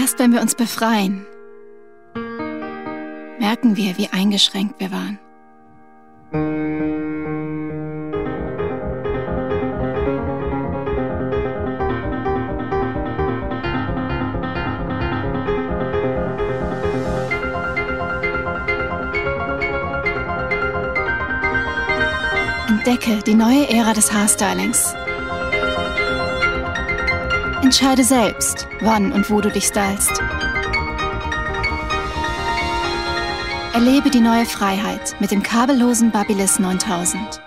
Erst wenn wir uns befreien, merken wir, wie eingeschränkt wir waren. Entdecke die neue Ära des Haarstylings. Entscheide selbst, wann und wo du dich stylst. Erlebe die neue Freiheit mit dem kabellosen Babyliss 9000.